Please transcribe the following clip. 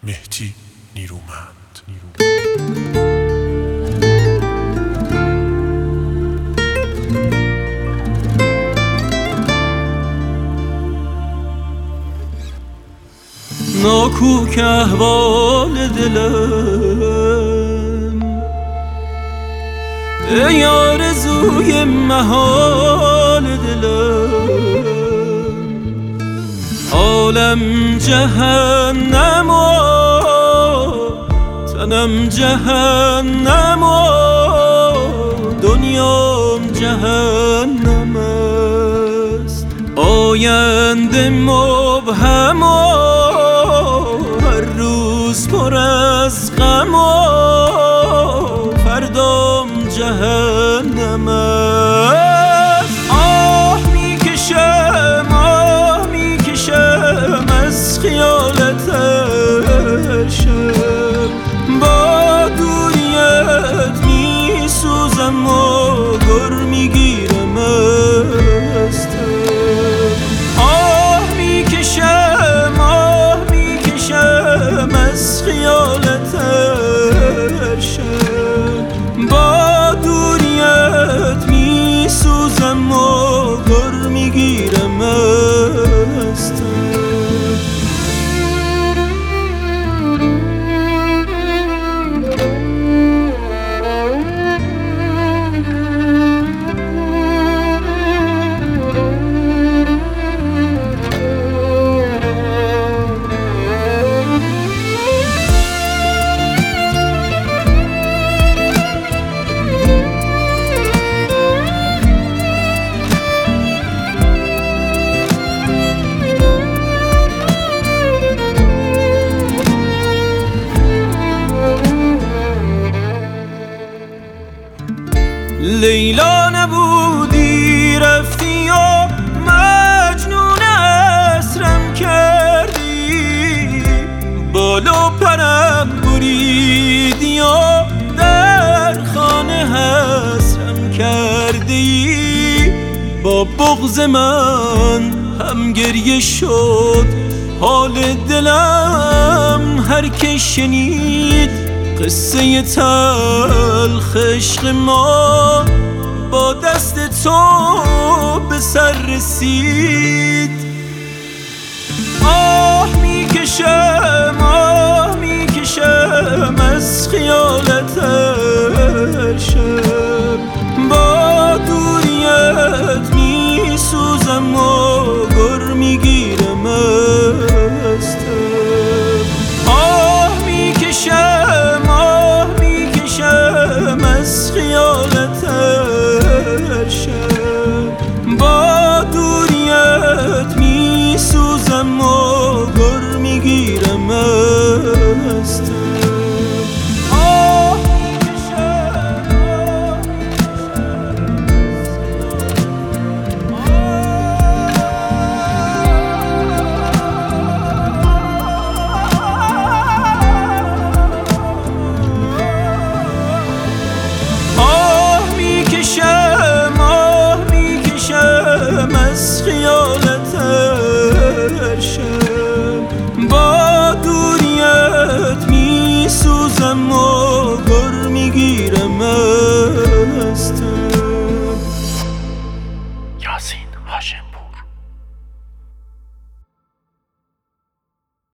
مهدی نیرومند. ناکوک احوال دلم، ای آرزوی محال دلم، عالم جهنم و تنم جهنم و دنیام جهنم است. آینده مبهم و هر روز پر از غم و فردام جهنم است. آه میکشم از خیالت شب، با دوریت میسوزم و گر میگیرم از آه میکشم از خیالت شب، با دوریت میسوزم و گر میگیرم از لیلا نبودی رفتی و مجنون اسرم کردی، بال و پرم بریدی و در خانه حسرم کردی. با بغض من هم گریه شد حال دلم، هر که شنید قصه تلخ عشق ما با دست تو به سر رسید. آه